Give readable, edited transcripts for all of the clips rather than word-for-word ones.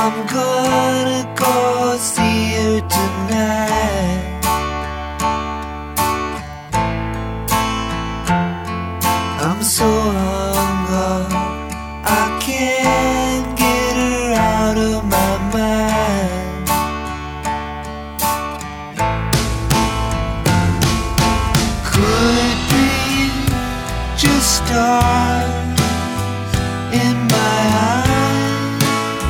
I'm gonna go see her tonight. I'm so hung up, I can't get her out of my mind. Could it be just stars in my eyes?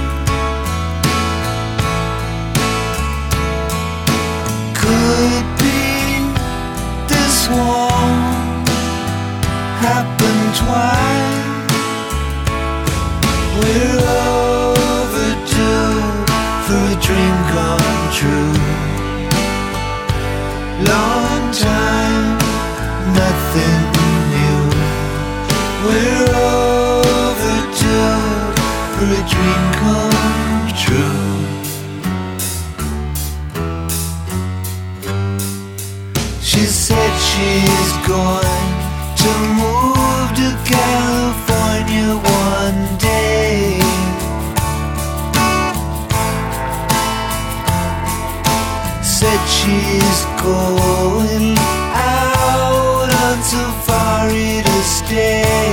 Could it be this won't happen twice? We're overdue for a dream come true. Long time, nothing new. We're overdue for a dream come true. She said she's going to move to California one day. Said she's going out on safari to stay.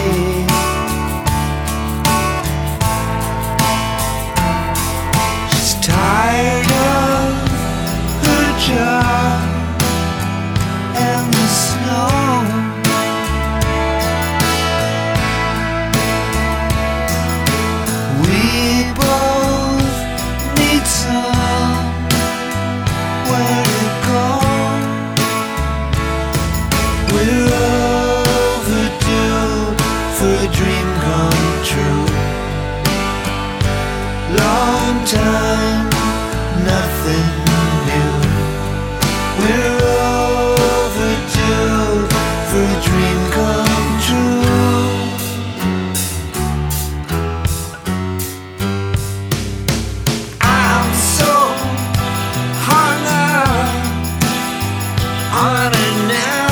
She's tired of her job and the snow. We both need somewhere to go. We're overdue for a dream come true. Long time, nothing new. We're overdue for a dream come true. I'm so hung up on it now.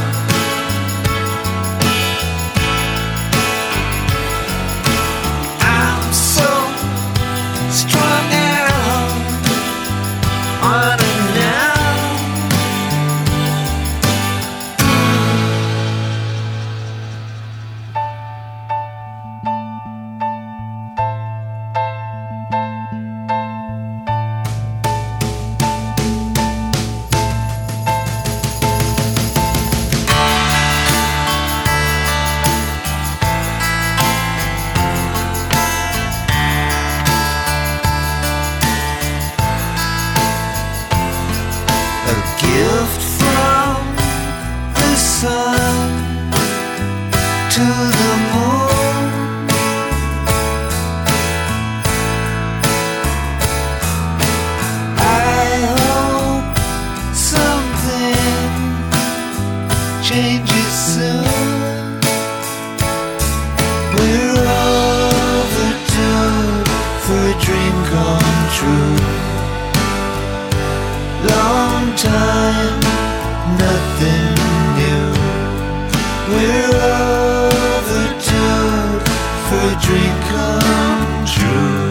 I'm so strung out on it now. A gift from the sun to the moon. I hope something changes soon. We're overdue for a dream come true. Long time, nothing new. We're overdue for a dream come true.